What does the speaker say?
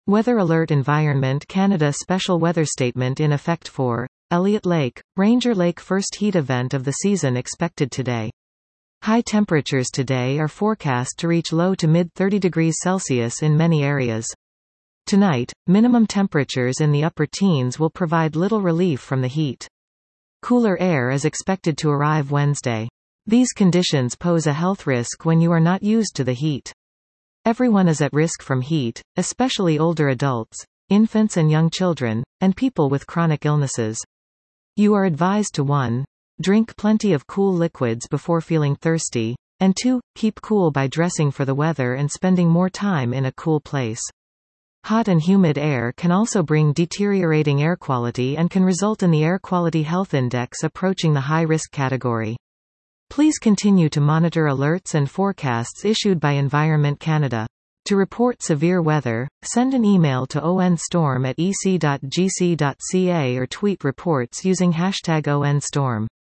Weather Alert Environment Canada Special Weather Statement in effect for Elliott Lake, Ranger Lake. First heat event of the season expected today. High temperatures today are forecast to reach low to mid 30 degrees Celsius in many areas. Tonight, minimum temperatures in the upper teens will provide little relief from the heat. Cooler air is expected to arrive Wednesday. These conditions pose a health risk when you are not used to the heat. Everyone is at risk from heat, especially older adults, infants and young children, and people with chronic illnesses. You are advised to 1. Drink plenty of cool liquids before feeling thirsty, and 2. Keep cool by dressing for the weather and spending more time in a cool place. Hot and humid air can also bring deteriorating air quality and can result in the Air Quality Health Index approaching the high-risk category. Please continue to monitor alerts and forecasts issued by Environment Canada. To report severe weather, send an email to onstorm@ec.gc.ca or tweet reports using #ONStorm.